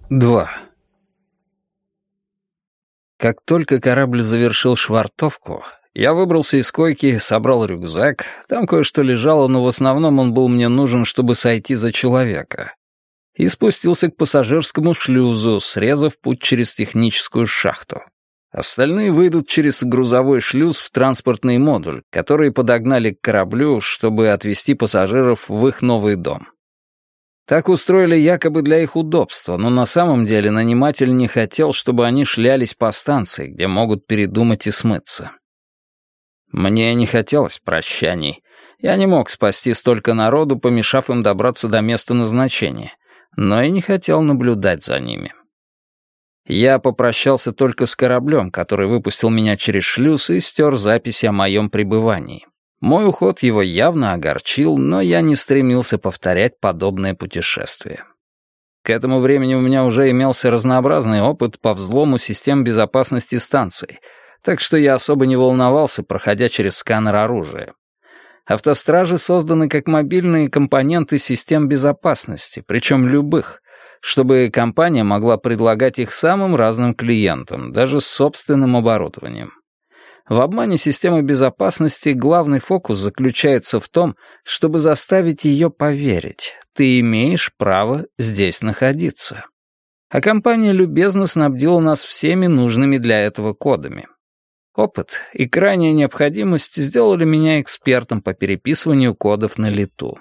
2. Как только корабль завершил швартовку, я выбрался из койки, собрал рюкзак. Там кое-что лежало, но в основном он был мне нужен, чтобы сойти за человека. И спустился к пассажирскому шлюзу, срезав путь через техническую шахту. Остальные выйдут через грузовой шлюз в транспортный модуль, который подогнали к кораблю, чтобы отвезти пассажиров в их новый дом. Так устроили якобы для их удобства, но на самом деле наниматель не хотел, чтобы они шлялись по станции, где могут передумать и смыться. Мне не хотелось прощаний. Я не мог спасти столько народу, помешав им добраться до места назначения, но и не хотел наблюдать за ними. Я попрощался только с кораблем, который выпустил меня через шлюз и стер записи о моем пребывании. Мой уход его явно огорчил, но я не стремился повторять подобное путешествие. К этому времени у меня уже имелся разнообразный опыт по взлому систем безопасности станций, так что я особо не волновался, проходя через сканер оружия. Автостражи созданы как мобильные компоненты систем безопасности, причем любых, чтобы компания могла предлагать их самым разным клиентам, даже с собственным оборудованием. В обмане системы безопасности главный фокус заключается в том, чтобы заставить ее поверить, ты имеешь право здесь находиться. А компания любезно снабдила нас всеми нужными для этого кодами. Опыт и крайняя необходимость сделали меня экспертом по переписыванию кодов на лету.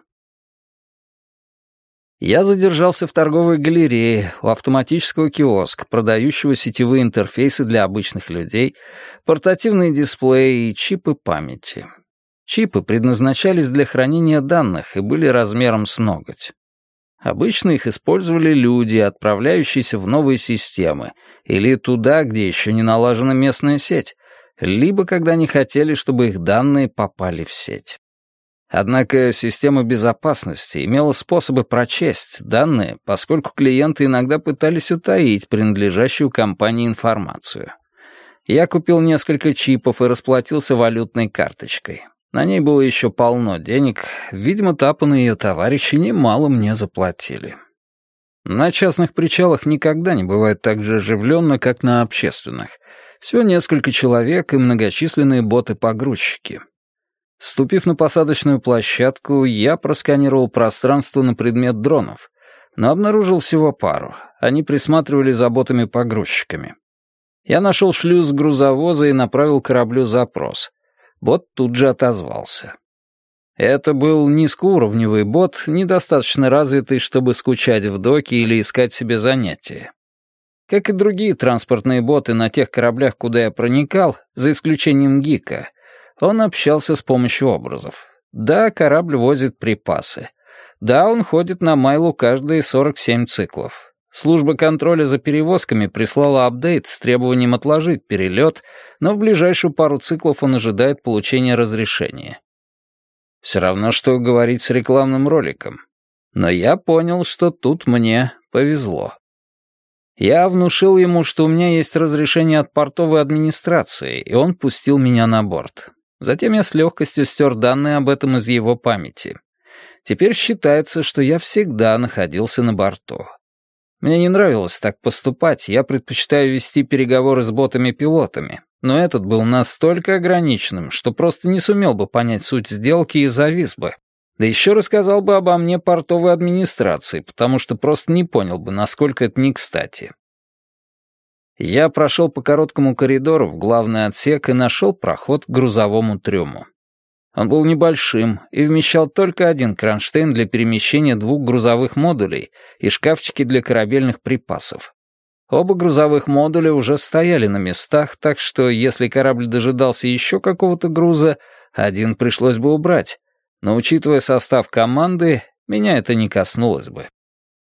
Я задержался в торговой галерее у автоматического киоска, продающего сетевые интерфейсы для обычных людей, портативные дисплеи и чипы памяти. Чипы предназначались для хранения данных и были размером с ноготь. Обычно их использовали люди, отправляющиеся в новые системы, или туда, где еще не налажена местная сеть, либо когда не хотели, чтобы их данные попали в сеть. Однако система безопасности имела способы прочесть данные, поскольку клиенты иногда пытались утаить принадлежащую компании информацию. Я купил несколько чипов и расплатился валютной карточкой. На ней было еще полно денег, видимо, Тапан и ее товарищи немало мне заплатили. На частных причалах никогда не бывает так же оживленно, как на общественных. Всего несколько человек и многочисленные боты-погрузчики. Ступив на посадочную площадку, я просканировал пространство на предмет дронов, но обнаружил всего пару. Они присматривали за ботами-погрузчиками. Я нашел шлюз грузовоза и направил кораблю запрос. Бот тут же отозвался. Это был низкоуровневый бот, недостаточно развитый, чтобы скучать в доке или искать себе занятия. Как и другие транспортные боты на тех кораблях, куда я проникал, за исключением Гика, он общался с помощью образов. Да, корабль возит припасы. Да, он ходит на майлу каждые 47 циклов. Служба контроля за перевозками прислала апдейт с требованием отложить перелет, но в ближайшую пару циклов он ожидает получения разрешения. Все равно, что говорить с рекламным роликом. Но я понял, что тут мне повезло. Я внушил ему, что у меня есть разрешение от портовой администрации, и он пустил меня на борт. Затем я с легкостью стер данные об этом из его памяти. Теперь считается, что я всегда находился на борту. Мне не нравилось так поступать, я предпочитаю вести переговоры с ботами-пилотами, но этот был настолько ограниченным, что просто не сумел бы понять суть сделки и завис бы. Да еще рассказал бы обо мне портовой администрации, потому что просто не понял бы, насколько это не кстати. Я прошел по короткому коридору в главный отсек и нашел проход к грузовому трюму. Он был небольшим и вмещал только один кронштейн для перемещения 2 грузовых модулей и шкафчики для корабельных припасов. Оба грузовых модуля уже стояли на местах, так что если корабль дожидался еще какого-то груза, один пришлось бы убрать. Но учитывая состав команды, меня это не коснулось бы.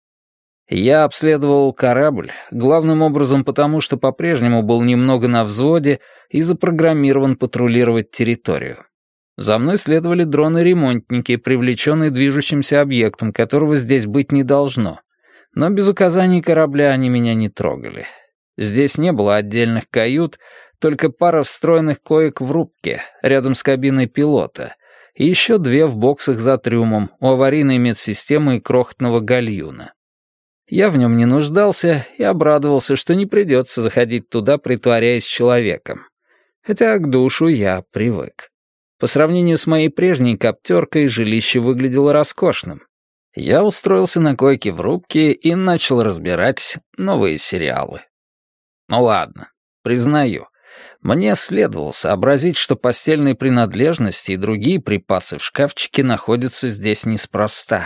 Я обследовал корабль, главным образом потому, что по-прежнему был немного на взводе и запрограммирован патрулировать территорию. За мной следовали дроны-ремонтники, привлеченные движущимся объектом, которого здесь быть не должно. Но без указаний корабля они меня не трогали. Здесь не было отдельных кают, только пара встроенных коек в рубке, рядом с кабиной пилота, и еще 2 в боксах за трюмом, у аварийной медсистемы и крохотного гальюна. Я в нем не нуждался и обрадовался, что не придется заходить туда, притворяясь человеком. Хотя к душу я привык. По сравнению с моей прежней коптеркой, жилище выглядело роскошным. Я устроился на койке в рубке и начал разбирать новые сериалы. Ну ладно, признаю, мне следовало сообразить, что постельные принадлежности и другие припасы в шкафчике находятся здесь неспроста.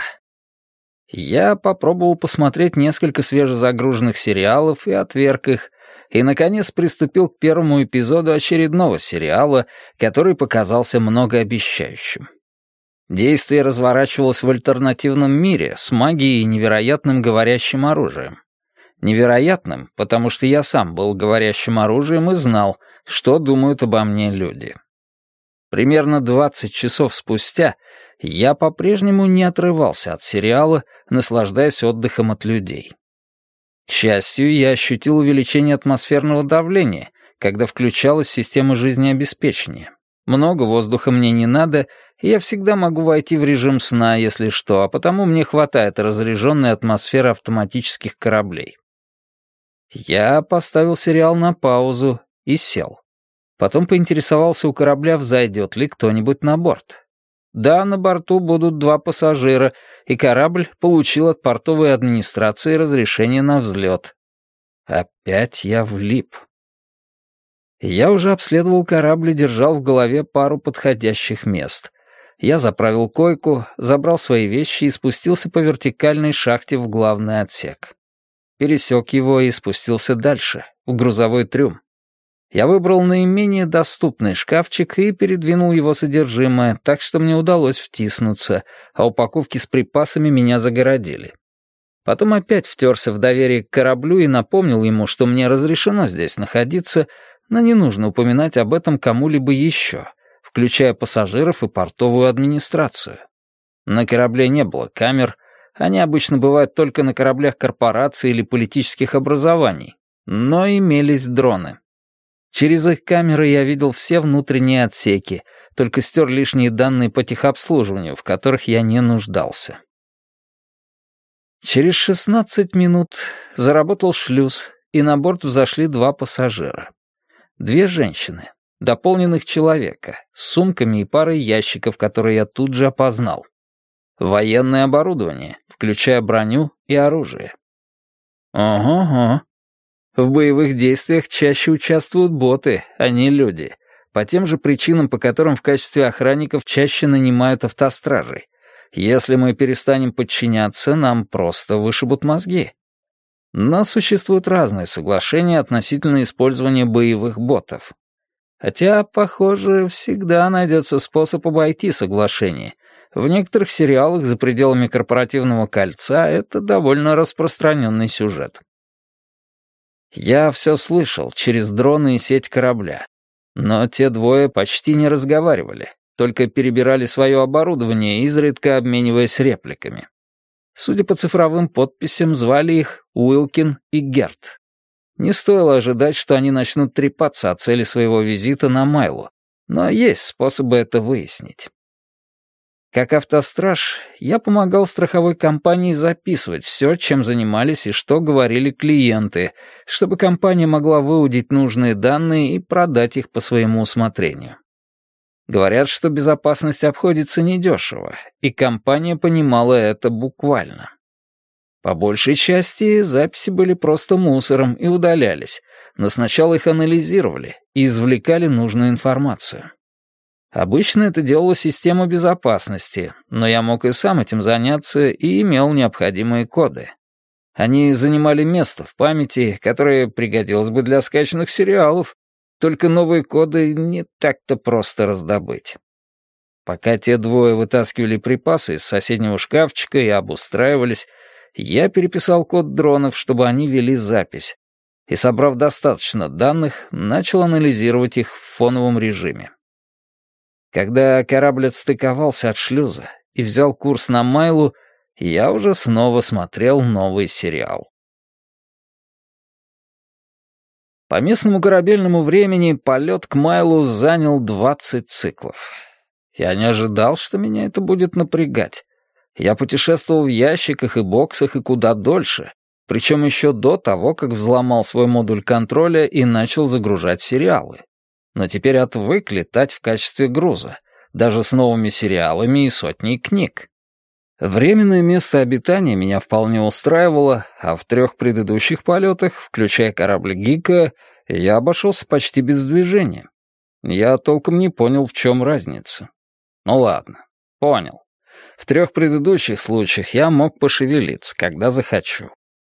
Я попробовал посмотреть несколько свежезагруженных сериалов и отверг их, и, наконец, приступил к первому эпизоду очередного сериала, который показался многообещающим. Действие разворачивалось в альтернативном мире с магией и невероятным говорящим оружием. Невероятным, потому что я сам был говорящим оружием и знал, что думают обо мне люди. Примерно 20 часов спустя я по-прежнему не отрывался от сериала, наслаждаясь отдыхом от людей. К счастью, я ощутил увеличение атмосферного давления, когда включалась система жизнеобеспечения. Много воздуха мне не надо, и я всегда могу войти в режим сна, если что, а потому мне хватает разряженной атмосферы автоматических кораблей. Я поставил сериал на паузу и сел. Потом поинтересовался у корабля, взойдет ли кто-нибудь на борт. Да, на борту будут 2 пассажира, и корабль получил от портовой администрации разрешение на взлет. Опять я влип. Я уже обследовал корабль и держал в голове пару подходящих мест. Я заправил койку, забрал свои вещи и спустился по вертикальной шахте в главный отсек. Пересек его и спустился дальше, в грузовой трюм. Я выбрал наименее доступный шкафчик и передвинул его содержимое, так что мне удалось втиснуться, а упаковки с припасами меня загородили. Потом опять втерся в доверие к кораблю и напомнил ему, что мне разрешено здесь находиться, но не нужно упоминать об этом кому-либо еще, включая пассажиров и портовую администрацию. На корабле не было камер, они обычно бывают только на кораблях корпораций или политических образований, но имелись дроны. Через их камеры я видел все внутренние отсеки, только стер лишние данные по техобслуживанию, в которых я не нуждался. Через 16 минут заработал шлюз, и на борт взошли 2 пассажира. 2 женщины, дополненных человека, с сумками и парой ящиков, которые я тут же опознал. Военное оборудование, включая броню и оружие. Ого-го. В боевых действиях чаще участвуют боты, а не люди, по тем же причинам, по которым в качестве охранников чаще нанимают автостражей. Если мы перестанем подчиняться, нам просто вышибут мозги. Но существуют разные соглашения относительно использования боевых ботов. Хотя, похоже, всегда найдется способ обойти соглашение. В некоторых сериалах за пределами корпоративного кольца это довольно распространенный сюжет. Я все слышал через дроны и сеть корабля. Но те 2 почти не разговаривали, только перебирали свое оборудование, изредка обмениваясь репликами. Судя по цифровым подписям, звали их Уилкин и Герт. Не стоило ожидать, что они начнут трепаться о цели своего визита на Майлу, но есть способы это выяснить. Как автостраж, я помогал страховой компании записывать все, чем занимались и что говорили клиенты, чтобы компания могла выудить нужные данные и продать их по своему усмотрению. Говорят, что безопасность обходится недешево, и компания понимала это буквально. По большей части записи были просто мусором и удалялись, но сначала их анализировали и извлекали нужную информацию. Обычно это делала система безопасности, но я мог и сам этим заняться и имел необходимые коды. Они занимали место в памяти, которое пригодилось бы для скачанных сериалов, только новые коды не так-то просто раздобыть. Пока те 2 вытаскивали припасы из соседнего шкафчика и обустраивались, я переписал код дронов, чтобы они вели запись, и, собрав достаточно данных, начал анализировать их в фоновом режиме. Когда корабль отстыковался от шлюза и взял курс на Майлу, я уже снова смотрел новый сериал. По местному корабельному времени полет к Майлу занял 20 циклов. Я не ожидал, что меня это будет напрягать. Я путешествовал в ящиках и боксах и куда дольше, Причем еще до того, как взломал свой модуль контроля и начал загружать сериалы. Но теперь отвык летать в качестве груза, даже с новыми сериалами и сотней книг. Временное место обитания меня вполне устраивало, а в 3 предыдущих полетах, включая корабль Гика, я обошелся почти без движения. Я толком не понял, в чем разница. Ну ладно, понял. В 3 предыдущих случаях я мог пошевелиться, когда захочу.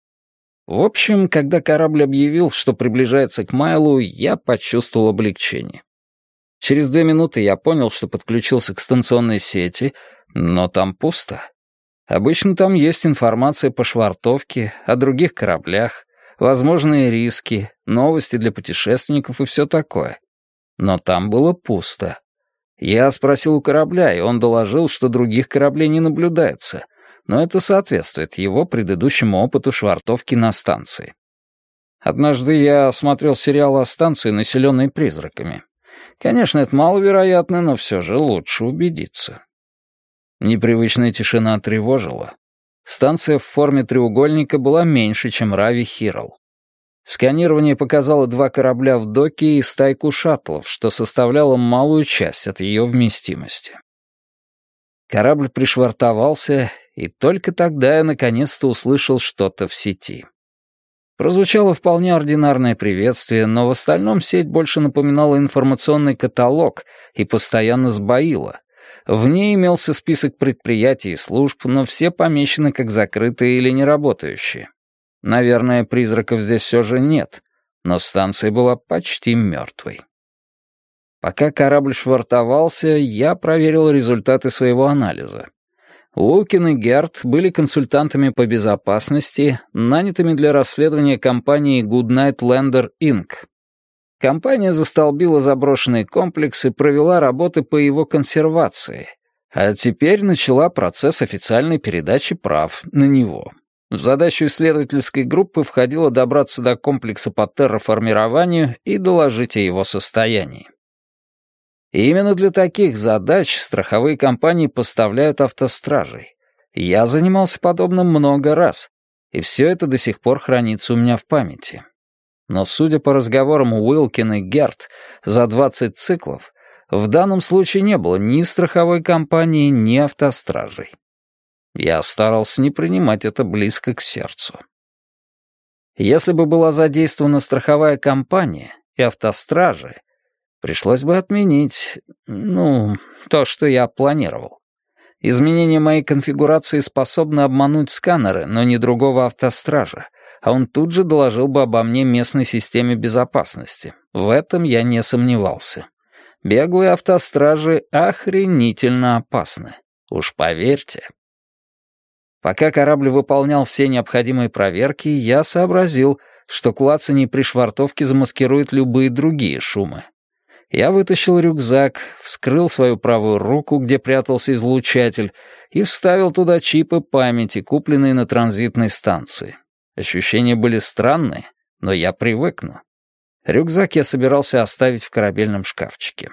В общем, когда корабль объявил, что приближается к Майлу, я почувствовал облегчение. Через 2 минуты я понял, что подключился к станционной сети, но там пусто. Обычно там есть информация по швартовке, о других кораблях, возможные риски, новости для путешественников и все такое. Но там было пусто. Я спросил у корабля, и он доложил, что других кораблей не наблюдается, но это соответствует его предыдущему опыту швартовки на станции. Однажды я смотрел сериал о станции, населенной призраками. Конечно, это маловероятно, но все же лучше убедиться. Непривычная тишина тревожила. Станция в форме треугольника была меньше, чем Рави Хирл. Сканирование показало 2 корабля в доке и стайку шаттлов, что составляло малую часть от ее вместимости. Корабль пришвартовался, и только тогда я наконец-то услышал что-то в сети. Прозвучало вполне ординарное приветствие, но в остальном сеть больше напоминала информационный каталог и постоянно сбоила. В ней имелся список предприятий и служб, но все помечены как закрытые или неработающие. Наверное, призраков здесь все же нет, но станция была почти мертвой. Пока корабль швартовался, я проверил результаты своего анализа. Уилкин и Герт были консультантами по безопасности, нанятыми для расследования компании Goodnight Lander Inc. Компания застолбила заброшенный комплекс и провела работы по его консервации, а теперь начала процесс официальной передачи прав на него. В задачу исследовательской группы входило добраться до комплекса по терраформированию и доложить о его состоянии. И именно для таких задач страховые компании поставляют автостражей. Я занимался подобным много раз, и все это до сих пор хранится у меня в памяти. Но, судя по разговорам Уилкин и Герт за 20 циклов, в данном случае не было ни страховой компании, ни автостражей. Я старался не принимать это близко к сердцу. Если бы была задействована страховая компания и автостражи, пришлось бы отменить, то, что я планировал. Изменение моей конфигурации способно обмануть сканеры, но не другого автостража, а он тут же доложил бы обо мне местной системе безопасности. В этом я не сомневался. Беглые автостражи охренительно опасны. Уж поверьте. Пока корабль выполнял все необходимые проверки, я сообразил, что клацанье при швартовке замаскирует любые другие шумы. Я вытащил рюкзак, вскрыл свою правую руку, где прятался излучатель, и вставил туда чипы памяти, купленные на транзитной станции. Ощущения были странные, но я привыкну. Рюкзак я собирался оставить в корабельном шкафчике.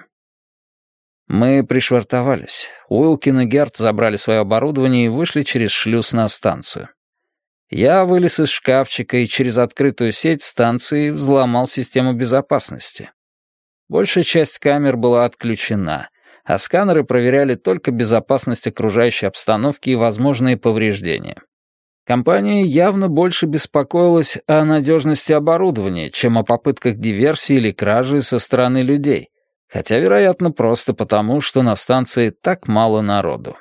Мы пришвартовались. Уилкин и Герт забрали свое оборудование и вышли через шлюз на станцию. Я вылез из шкафчика и через открытую сеть станции взломал систему безопасности. Большая часть камер была отключена, а сканеры проверяли только безопасность окружающей обстановки и возможные повреждения. Компания явно больше беспокоилась о надежности оборудования, чем о попытках диверсии или кражи со стороны людей, хотя, вероятно, просто потому, что на станции так мало народу.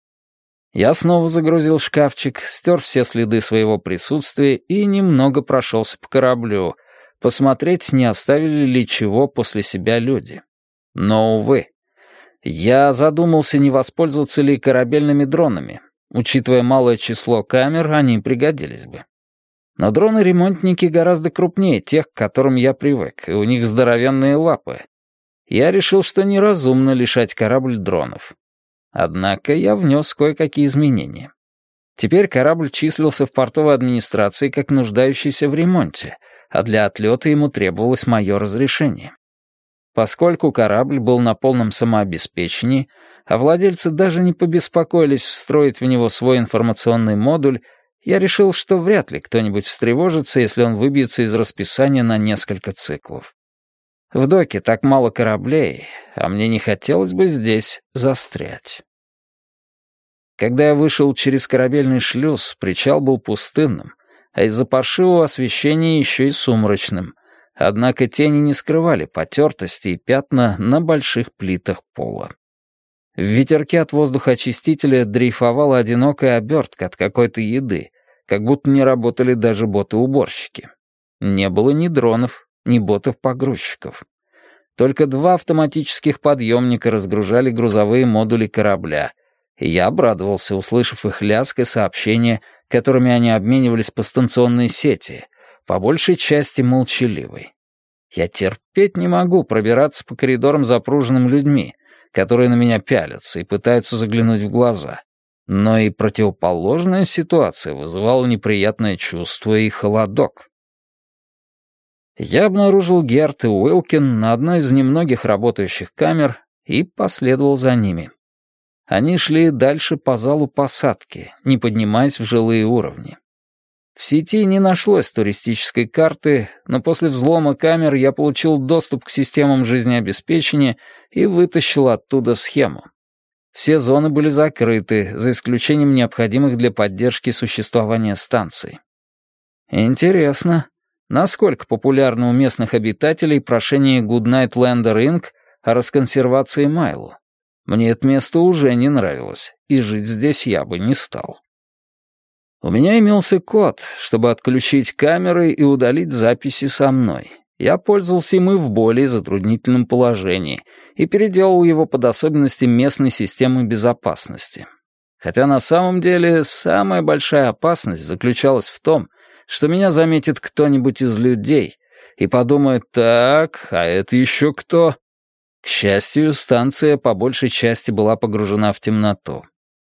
Я снова загрузил шкафчик, стер все следы своего присутствия и немного прошелся по кораблю, посмотреть, не оставили ли чего после себя люди. Но, увы, я задумался, не воспользоваться ли корабельными дронами. Учитывая малое число камер, они пригодились бы. Но дроны-ремонтники гораздо крупнее тех, к которым я привык, и у них здоровенные лапы. Я решил, что неразумно лишать корабль дронов. Однако я внес кое-какие изменения. Теперь корабль числился в портовой администрации как нуждающийся в ремонте, а для отлета ему требовалось мое разрешение. Поскольку корабль был на полном самообеспечении, а владельцы даже не побеспокоились встроить в него свой информационный модуль, Я решил, что вряд ли кто-нибудь встревожится, если он выбьется из расписания на несколько циклов. В доке так мало кораблей, а мне не хотелось бы здесь застрять. Когда я вышел через корабельный шлюз, причал был пустынным, а из-за паршивого освещения еще и сумрачным, однако тени не скрывали потертости и пятна на больших плитах пола. В ветерке от воздухоочистителя дрейфовала одинокая обертка от какой-то еды, как будто не работали даже боты-уборщики. Не было ни дронов, ни ботов-погрузчиков. Только 2 автоматических подъемника разгружали грузовые модули корабля, и я обрадовался, услышав их лязг и сообщения, которыми они обменивались по станционной сети, по большей части молчаливой. Я терпеть не могу пробираться по коридорам, запруженным людьми, которые на меня пялятся и пытаются заглянуть в глаза. Но и противоположная ситуация вызывала неприятное чувство и холодок. Я обнаружил Герт и Уилкин на одной из немногих работающих камер и последовал за ними. Они шли дальше по залу посадки, не поднимаясь в жилые уровни. В сети не нашлось туристической карты, но после взлома камер я получил доступ к системам жизнеобеспечения и вытащил оттуда схему. Все зоны были закрыты, за исключением необходимых для поддержки существования станций. Интересно, насколько популярно у местных обитателей прошение Goodnight Lander Inc. о расконсервации Майлу? Мне это место уже не нравилось, и жить здесь я бы не стал. У меня имелся код, чтобы отключить камеры и удалить записи со мной. Я пользовался им и в более затруднительном положении и переделал его под особенности местной системы безопасности. Хотя на самом деле самая большая опасность заключалась в том, что меня заметит кто-нибудь из людей и подумает: «Так, а это еще кто?» К счастью, станция по большей части была погружена в темноту.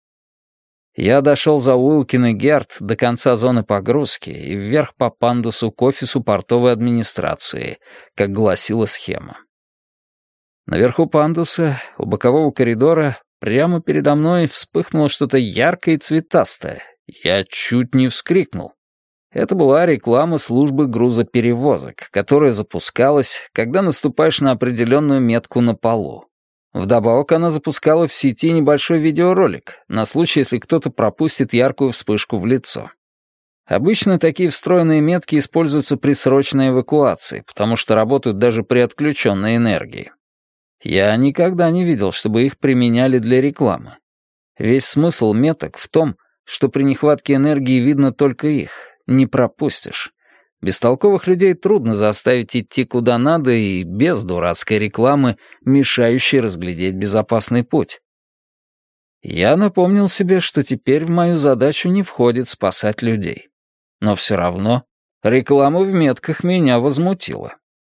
Я дошел за Уилкин и Герт до конца зоны погрузки и вверх по пандусу к офису портовой администрации, как гласила схема. Наверху пандуса, у бокового коридора, прямо передо мной вспыхнуло что-то яркое и цветастое. Я чуть не вскрикнул. Это была реклама службы грузоперевозок, которая запускалась, когда наступаешь на определенную метку на полу. Вдобавок она запускала в сети небольшой видеоролик, на случай, если кто-то пропустит яркую вспышку в лицо. Обычно такие встроенные метки используются при срочной эвакуации, потому что работают даже при отключенной энергии. Я никогда не видел, чтобы их применяли для рекламы. Весь смысл меток в том, что при нехватке энергии видно только их, не пропустишь. Бестолковых людей трудно заставить идти куда надо и без дурацкой рекламы, мешающей разглядеть безопасный путь. Я напомнил себе, что теперь в мою задачу не входит спасать людей. Но все равно реклама в метках меня возмутила.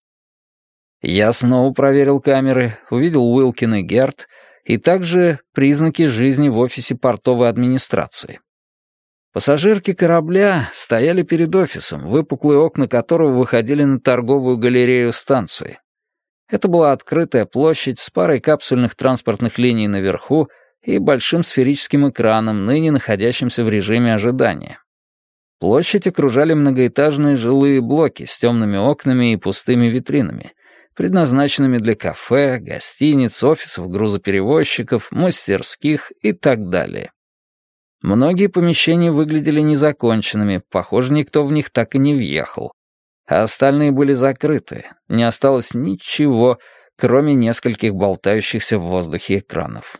Я снова проверил камеры, увидел Уилкин и Герт, и также признаки жизни в офисе портовой администрации. Пассажирки корабля стояли перед офисом, выпуклые окна которого выходили на торговую галерею станции. Это была открытая площадь с парой капсульных транспортных линий наверху и большим сферическим экраном, ныне находящимся в режиме ожидания. Площадь окружали многоэтажные жилые блоки с темными окнами и пустыми витринами, предназначенными для кафе, гостиниц, офисов грузоперевозчиков, мастерских и так далее. Многие помещения выглядели незаконченными, похоже, никто в них так и не въехал. А остальные были закрыты, не осталось ничего, кроме нескольких болтающихся в воздухе экранов.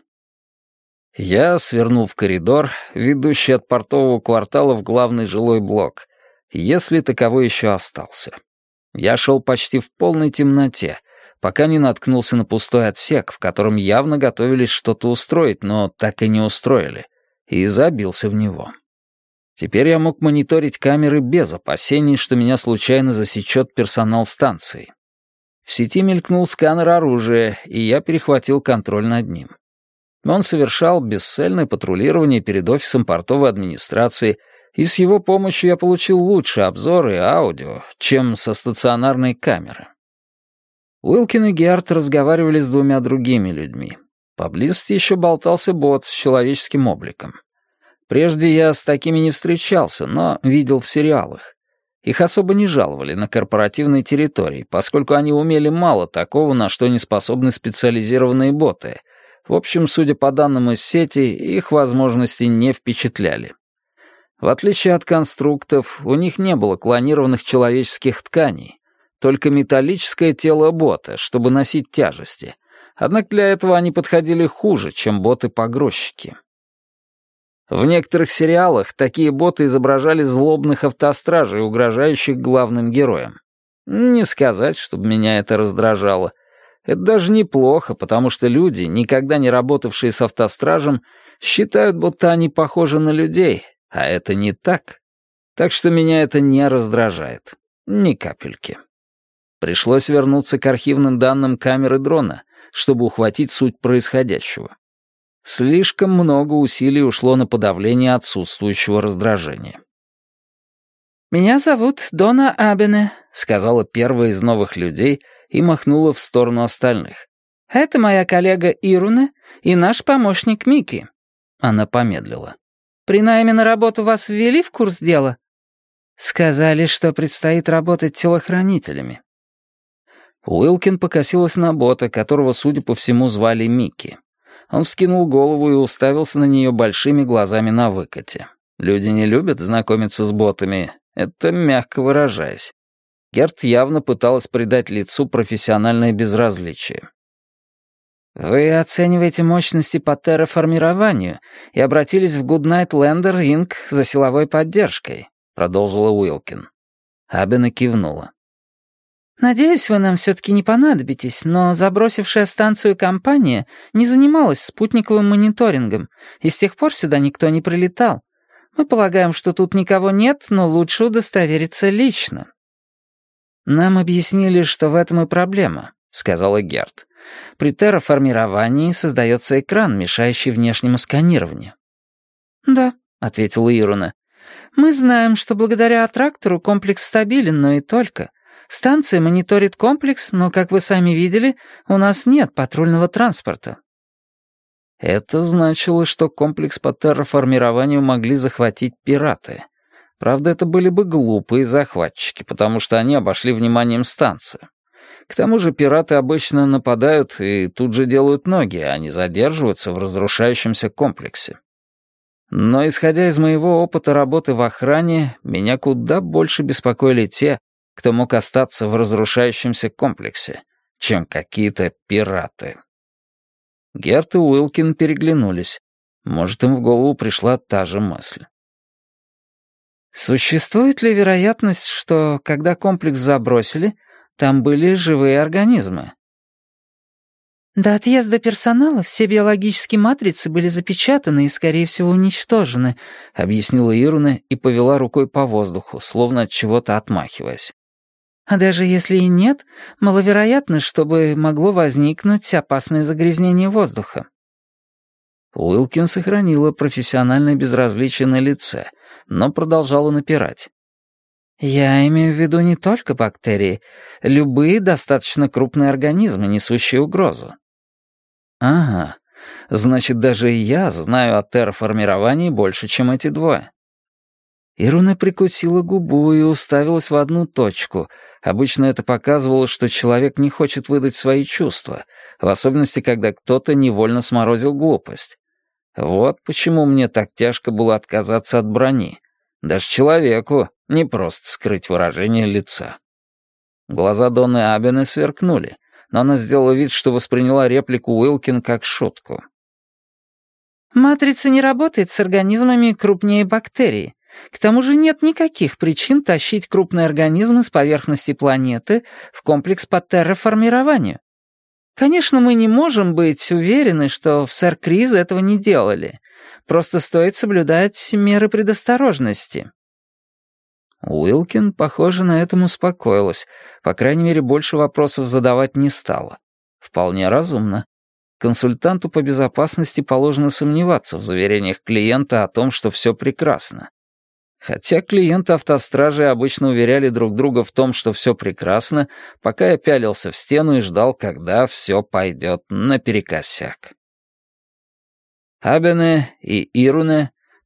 Я свернул в коридор, ведущий от портового квартала в главный жилой блок, если таковой еще остался. Я шел почти в полной темноте, пока не наткнулся на пустой отсек, в котором явно готовились что-то устроить, но так и не устроили, и забился в него. Теперь я мог мониторить камеры без опасений, что меня случайно засечет персонал станции. В сети мелькнул сканер оружия, и я перехватил контроль над ним. Он совершал бесцельное патрулирование перед офисом портовой администрации, и с его помощью я получил лучший обзор и аудио, чем со стационарной камеры. Уилкин и Герт разговаривали с 2 другими людьми. Поблизости еще болтался бот с человеческим обликом. Прежде я с такими не встречался, но видел в сериалах. Их особо не жаловали на корпоративной территории, поскольку они умели мало такого, на что не способны специализированные боты. В общем, судя по данным из сети, их возможности не впечатляли. В отличие от конструктов, у них не было клонированных человеческих тканей, только металлическое тело бота, чтобы носить тяжести. Однако для этого они подходили хуже, чем боты-погрузчики. В некоторых сериалах такие боты изображали злобных автостражей, угрожающих главным героям. Не сказать, чтобы меня это раздражало. Это даже неплохо, потому что люди, никогда не работавшие с автостражем, считают, будто они похожи на людей, а это не так. Так что меня это не раздражает. Ни капельки. Пришлось вернуться к архивным данным камеры дрона, чтобы ухватить суть происходящего. Слишком много усилий ушло на подавление отсутствующего раздражения. «Меня зовут Дона Абене», — сказала первая из новых людей и махнула в сторону остальных. «Это моя коллега Ируна и наш помощник Микки». Она помедлила. «При найме на работу вас ввели в курс дела?» «Сказали, что предстоит работать телохранителями». Уилкин покосилась на бота, которого, судя по всему, звали Микки. Он вскинул голову и уставился на нее большими глазами на выкате. Люди не любят знакомиться с ботами, это мягко выражаясь. Герт явно пыталась придать лицу профессиональное безразличие. «Вы оцениваете мощности по терраформированию и обратились в Goodnight Lander Inc. за силовой поддержкой», — продолжила Уилкин. Абена кивнула. «Надеюсь, вы нам все-таки не понадобитесь, но забросившая станцию компания не занималась спутниковым мониторингом, и с тех пор сюда никто не прилетал. Мы полагаем, что тут никого нет, но лучше удостовериться лично». «Нам объяснили, что в этом и проблема», — сказала Герт. «При терраформировании создается экран, мешающий внешнему сканированию». «Да», — ответила Ируна. «Мы знаем, что благодаря аттрактору комплекс стабилен, но и только. Станция мониторит комплекс, но, как вы сами видели, у нас нет патрульного транспорта». Это значило, что комплекс по терраформированию могли захватить пираты. Правда, это были бы глупые захватчики, потому что они обошли вниманием станцию. К тому же пираты обычно нападают и тут же делают ноги, а не задерживаются в разрушающемся комплексе. Но, исходя из моего опыта работы в охране, меня куда больше беспокоили те, кто мог остаться в разрушающемся комплексе, чем какие-то пираты. Герт и Уилкин переглянулись. Может, им в голову пришла та же мысль. «Существует ли вероятность, что, когда комплекс забросили, там были живые организмы?» «До отъезда персонала все биологические матрицы были запечатаны и, скорее всего, уничтожены», — объяснила Ируна и повела рукой по воздуху, словно от чего-то отмахиваясь. «А даже если и нет, маловероятно, чтобы могло возникнуть опасное загрязнение воздуха». Уилкин сохранила профессиональное безразличие на лице, но продолжала напирать. «Я имею в виду не только бактерии, любые достаточно крупные организмы, несущие угрозу». «Ага, значит, даже и я знаю о терраформировании больше, чем эти двое». Ируна прикусила губу и уставилась в одну точку. Обычно это показывало, что человек не хочет выдать свои чувства, в особенности, когда кто-то невольно сморозил глупость. Вот почему мне так тяжко было отказаться от брони. Даже человеку не просто скрыть выражение лица. Глаза Доны Абены сверкнули, но она сделала вид, что восприняла реплику Уилкин как шутку. «Матрица не работает с организмами крупнее бактерий. К тому же нет никаких причин тащить крупные организмы с поверхности планеты в комплекс по терраформированию. Конечно, мы не можем быть уверены, что в Сэр Криз этого не делали. Просто стоит соблюдать меры предосторожности». Уилкин, похоже, на этом успокоилась. По крайней мере, больше вопросов задавать не стала. Вполне разумно. Консультанту по безопасности положено сомневаться в заверениях клиента о том, что все прекрасно. Хотя клиенты автостражи обычно уверяли друг друга в том, что все прекрасно, пока я пялился в стену и ждал, когда все пойдет наперекосяк. Абене и Ируне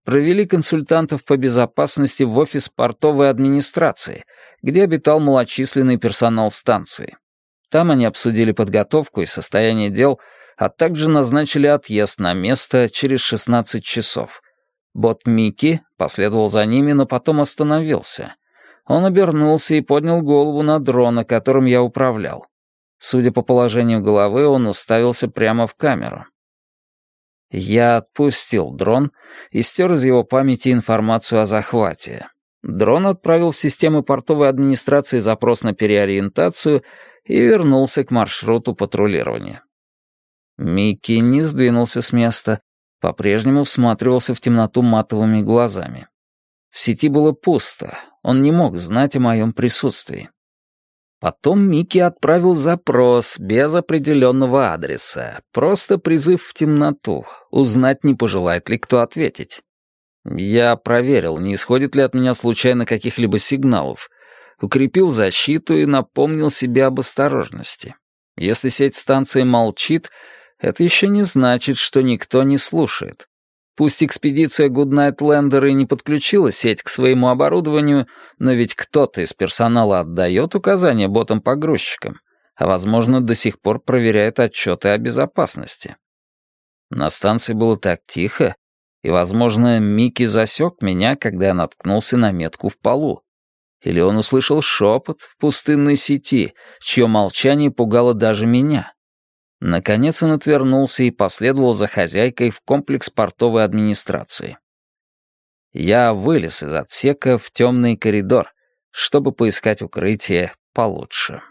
провели консультантов по безопасности в офис портовой администрации, где обитал малочисленный персонал станции. Там они обсудили подготовку и состояние дел, а также назначили отъезд на место через 16 часов. Бот Микки последовал за ними, но потом остановился. Он обернулся и поднял голову на дрона, которым я управлял. Судя по положению головы, он уставился прямо в камеру. Я отпустил дрон и стер из его памяти информацию о захвате. Дрон отправил в системы портовой администрации запрос на переориентацию и вернулся к маршруту патрулирования. Микки не сдвинулся с места, по-прежнему всматривался в темноту матовыми глазами. В сети было пусто, он не мог знать о моем присутствии. Потом Микки отправил запрос без определенного адреса, просто призыв в темноту, узнать, не пожелает ли кто ответить. Я проверил, не исходит ли от меня случайно каких-либо сигналов, укрепил защиту и напомнил себе об осторожности. Если сеть станции молчит, это еще не значит, что никто не слушает. Пусть экспедиция Goodnight Lander и не подключила сеть к своему оборудованию, но ведь кто-то из персонала отдает указания ботам-погрузчикам, а, возможно, до сих пор проверяет отчеты о безопасности. На станции было так тихо, и, возможно, Микки засек меня, когда я наткнулся на метку в полу. Или он услышал шепот в пустынной сети, чье молчание пугало даже меня. Наконец он отвернулся и последовал за хозяйкой в комплекс портовой администрации. Я вылез из отсека в темный коридор, чтобы поискать укрытие получше.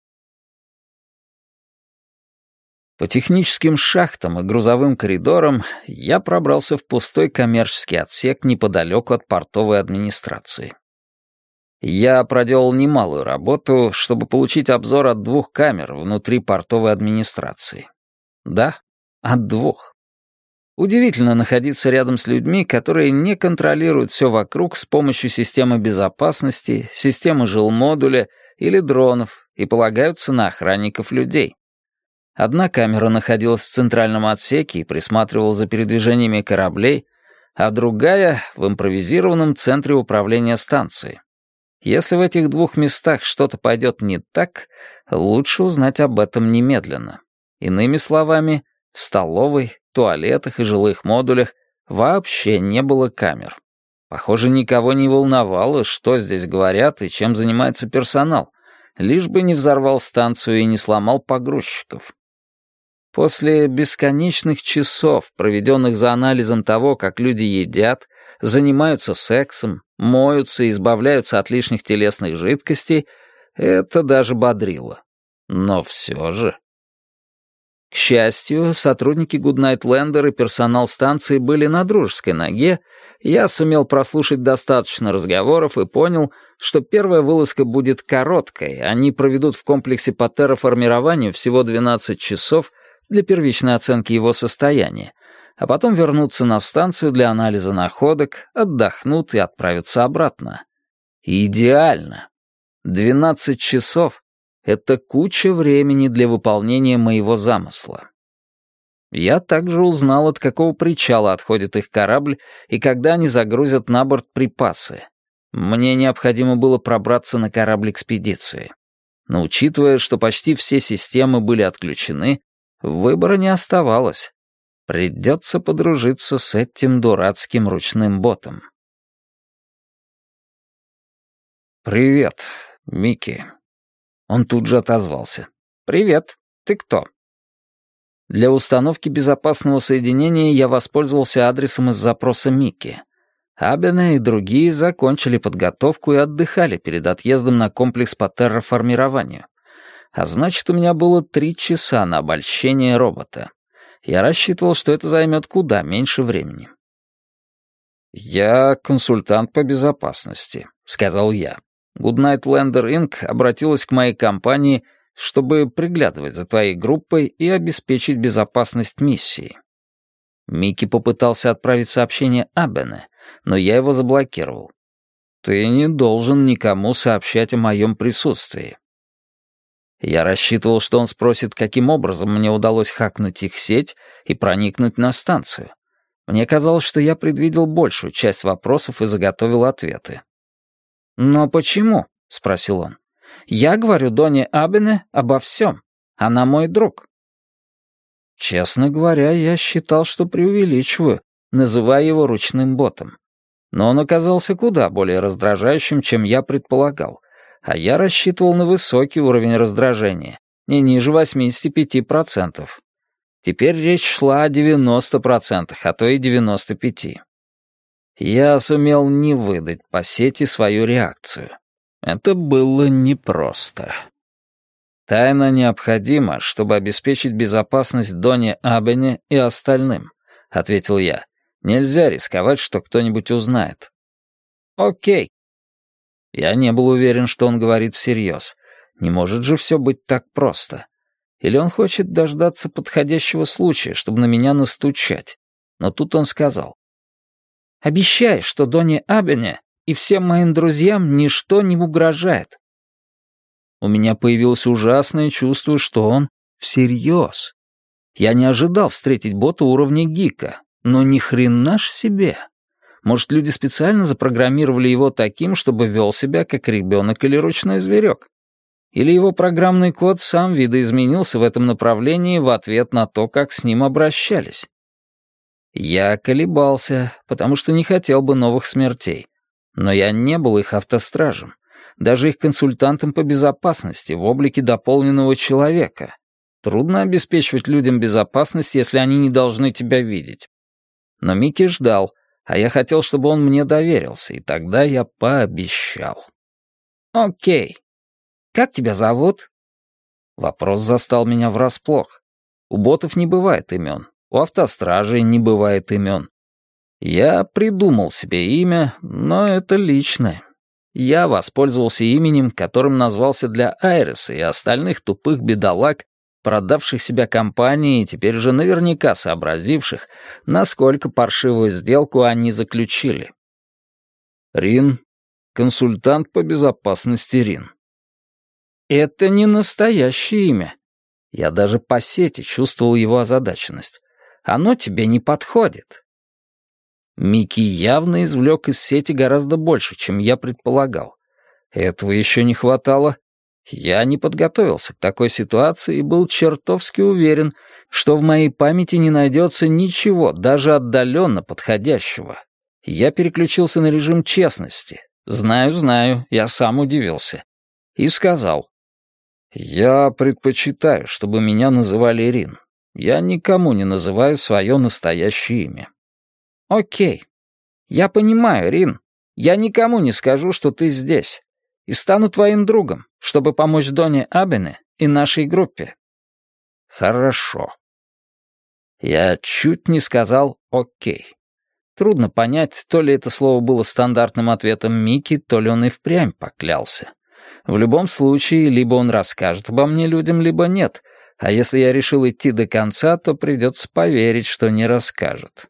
По техническим шахтам и грузовым коридорам я пробрался в пустой коммерческий отсек неподалеку от портовой администрации. Я проделал немалую работу, чтобы получить обзор от 2 камер внутри портовой администрации. Да, от 2. Удивительно находиться рядом с людьми, которые не контролируют все вокруг с помощью системы безопасности, системы жилмодуля или дронов и полагаются на охранников людей. Одна камера находилась в центральном отсеке и присматривала за передвижениями кораблей, а другая — в импровизированном центре управления станцией. Если в этих 2 местах что-то пойдет не так, лучше узнать об этом немедленно. Иными словами, в столовой, туалетах и жилых модулях вообще не было камер. Похоже, никого не волновало, что здесь говорят и чем занимается персонал, лишь бы не взорвал станцию и не сломал погрузчиков. После бесконечных часов, проведенных за анализом того, как люди едят, занимаются сексом, моются и избавляются от лишних телесных жидкостей, это даже бодрило. Но все же... К счастью, сотрудники Goodnight Lander и персонал станции были на дружеской ноге, я сумел прослушать достаточно разговоров и понял, что первая вылазка будет короткой, они проведут в комплексе по терраформированию всего 12 часов для первичной оценки его состояния, а потом вернутся на станцию для анализа находок, отдохнут и отправятся обратно. Идеально. 12 часов — это куча времени для выполнения моего замысла. Я также узнал, от какого причала отходит их корабль и когда они загрузят на борт припасы. Мне необходимо было пробраться на корабль экспедиции. Но учитывая, что почти все системы были отключены, выбора не оставалось. Придется подружиться с этим дурацким ручным ботом. «Привет, Микки». Он тут же отозвался. «Привет. Ты кто?» Для установки безопасного соединения я воспользовался адресом из запроса Микки. Абене и другие закончили подготовку и отдыхали перед отъездом на комплекс по терраформированию. А значит, у меня было 3 часа на обольщение робота. Я рассчитывал, что это займет куда меньше времени. «Я консультант по безопасности», — сказал я. Goodnight Lander Inc. обратилась к моей компании, чтобы приглядывать за твоей группой и обеспечить безопасность миссии. Микки попытался отправить сообщение Абене, но я его заблокировал. Ты не должен никому сообщать о моем присутствии. Я рассчитывал, что он спросит, каким образом мне удалось хакнуть их сеть и проникнуть на станцию. Мне казалось, что я предвидел большую часть вопросов и заготовил ответы. «Но почему?» — спросил он. «Я говорю Доне Абене обо всем. Она мой друг». Честно говоря, я считал, что преувеличиваю, называя его ручным ботом. Но он оказался куда более раздражающим, чем я предполагал, а я рассчитывал на высокий уровень раздражения, не ниже 85%. Теперь речь шла о 90%, а то и 95%. Я сумел не выдать по сети свою реакцию. Это было непросто. Тайна необходима, чтобы обеспечить безопасность Доне Абене и остальным, — ответил я. Нельзя рисковать, что кто-нибудь узнает. Окей. Я не был уверен, что он говорит всерьез. Не может же все быть так просто. Или он хочет дождаться подходящего случая, чтобы на меня настучать. Но тут он сказал. «Обещай, что Доне Абене и всем моим друзьям ничто не угрожает». У меня появилось ужасное чувство, что он всерьез. Я не ожидал встретить бота уровня гика, но ни хрена ж себе. Может, люди специально запрограммировали его таким, чтобы вел себя как ребенок или ручной зверек? Или его программный код сам видоизменился в этом направлении в ответ на то, как с ним обращались? Я колебался, потому что не хотел бы новых смертей. Но я не был их автостражем, даже их консультантом по безопасности в облике дополненного человека. Трудно обеспечивать людям безопасность, если они не должны тебя видеть. Но Микки ждал, а я хотел, чтобы он мне доверился, и тогда я пообещал. «Окей. Как тебя зовут?» Вопрос застал меня врасплох. У ботов не бывает имен, у автостражей не бывает имен. Я придумал себе имя, но это личное. Я воспользовался именем, которым назвался для Айреса и остальных тупых бедолаг, продавших себя компании и теперь же наверняка сообразивших, насколько паршивую сделку они заключили. Рин, консультант по безопасности Рин. Это не настоящее имя. Я даже по сети чувствовал его озадаченность. Оно тебе не подходит. Микки явно извлек из сети гораздо больше, чем я предполагал. Этого еще не хватало. Я не подготовился к такой ситуации и был чертовски уверен, что в моей памяти не найдется ничего, даже отдаленно подходящего. Я переключился на режим честности. Знаю, я сам удивился. И сказал. Я предпочитаю, чтобы меня называли Рин. Я никому не называю свое настоящее имя. Окей. Я понимаю, Рин. Я никому не скажу, что ты здесь. И стану твоим другом, чтобы помочь Доне Абене и нашей группе. Хорошо. Я чуть не сказал «окей». Трудно понять, то ли это слово было стандартным ответом Микки, то ли он и впрямь поклялся. В любом случае, либо он расскажет обо мне людям, либо нет, а если я решил идти до конца, то придется поверить, что не расскажет.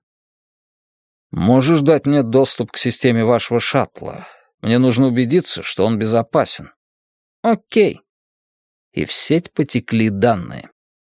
Можешь дать мне доступ к системе вашего шаттла? Мне нужно убедиться, что он безопасен. Окей. И в сеть потекли данные.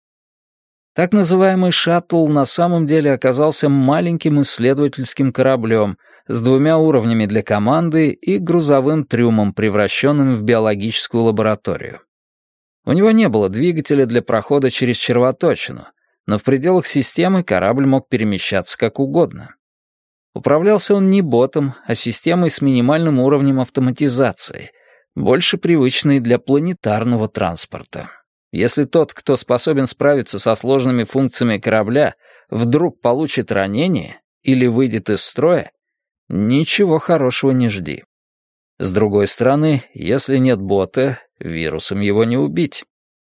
Так называемый шаттл на самом деле оказался маленьким исследовательским кораблем с 2 уровнями для команды и грузовым трюмом, превращенным в биологическую лабораторию. У него не было двигателя для прохода через червоточину, но в пределах системы корабль мог перемещаться как угодно. Управлялся он не ботом, а системой с минимальным уровнем автоматизации, больше привычной для планетарного транспорта. Если тот, кто способен справиться со сложными функциями корабля, вдруг получит ранение или выйдет из строя, ничего хорошего не жди. С другой стороны, если нет бота, вирусом его не убить.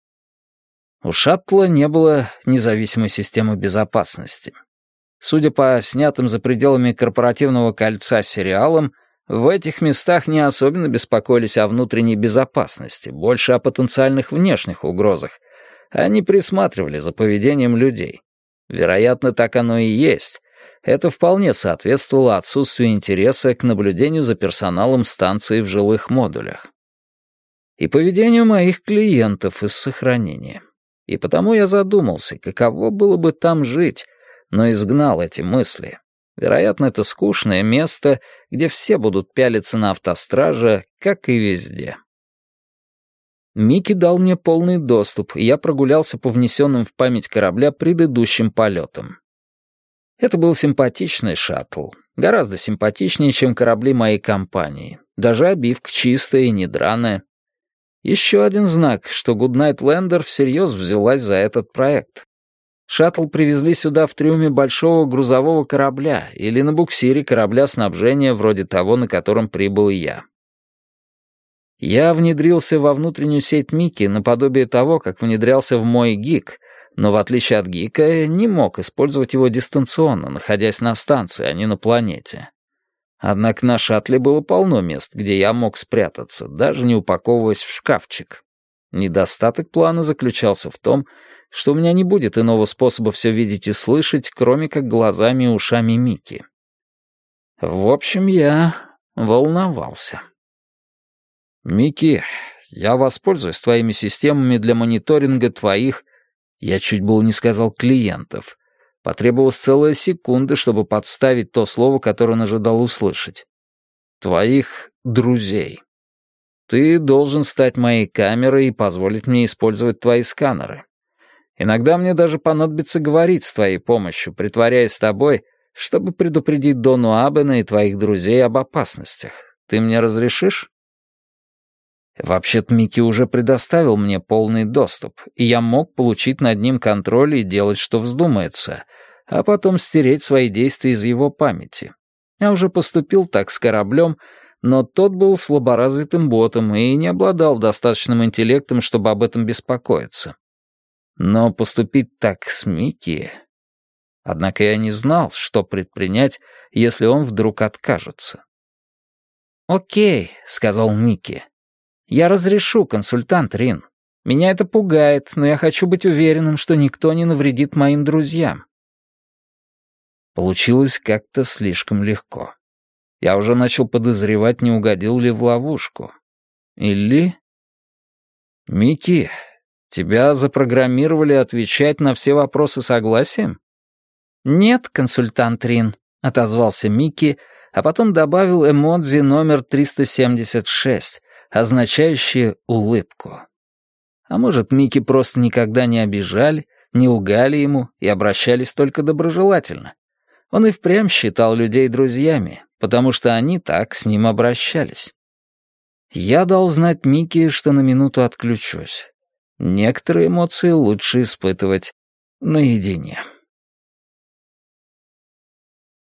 У шаттла не было независимой системы безопасности. Судя по снятым за пределами корпоративного кольца сериалам, в этих местах не особенно беспокоились о внутренней безопасности, больше о потенциальных внешних угрозах. Они присматривали за поведением людей. Вероятно, так оно и есть. Это вполне соответствовало отсутствию интереса к наблюдению за персоналом станции в жилых модулях. И поведению моих клиентов из сохранения. И потому я задумался, каково было бы там жить, но изгнал эти мысли. Вероятно, это скучное место, где все будут пялиться на автостража, как и везде. Микки дал мне полный доступ, и я прогулялся по внесенным в память корабля предыдущим полетам. Это был симпатичный шаттл, гораздо симпатичнее, чем корабли моей компании. Даже обивка чистая и не драная. Еще один знак, что Goodnight Lander всерьез взялась за этот проект. Шаттл привезли сюда в трюме большого грузового корабля или на буксире корабля снабжения вроде того, на котором прибыл и я. Я внедрился во внутреннюю сеть Микки наподобие того, как внедрялся в мой ГИК, но в отличие от ГИКа не мог использовать его дистанционно, находясь на станции, а не на планете. Однако на шаттле было полно мест, где я мог спрятаться, даже не упаковываясь в шкафчик. Недостаток плана заключался в том, что у меня не будет иного способа все видеть и слышать, кроме как глазами и ушами Микки. В общем, я волновался. «Микки, я воспользуюсь твоими системами для мониторинга твоих...» Я чуть было не сказал «клиентов». Потребовалась целая секунда, чтобы подставить то слово, которое он ожидал услышать. «Твоих друзей. Ты должен стать моей камерой и позволить мне использовать твои сканеры. Иногда мне даже понадобится говорить с твоей помощью, притворяясь тобой, чтобы предупредить Дону Абена и твоих друзей об опасностях. Ты мне разрешишь?» Вообще-то Микки уже предоставил мне полный доступ, и я мог получить над ним контроль и делать, что вздумается, а потом стереть свои действия из его памяти. Я уже поступил так с кораблем, но тот был слаборазвитым ботом и не обладал достаточным интеллектом, чтобы об этом беспокоиться. Но поступить так с Микки... Однако я не знал, что предпринять, если он вдруг откажется. «Окей», — сказал Микки. «Я разрешу, консультант Рин. Меня это пугает, но я хочу быть уверенным, что никто не навредит моим друзьям». Получилось как-то слишком легко. Я уже начал подозревать, не угодил ли в ловушку. Или... «Микки, тебя запрограммировали отвечать на все вопросы согласием?» «Нет, консультант Рин», — отозвался Микки, а потом добавил эмодзи номер 376, означающее улыбку. А может, Микки просто никогда не обижали, не лгали ему и обращались только доброжелательно. Он и впрямь считал людей друзьями, потому что они так с ним обращались. Я дал знать Микки, что на минуту отключусь. Некоторые эмоции лучше испытывать наедине.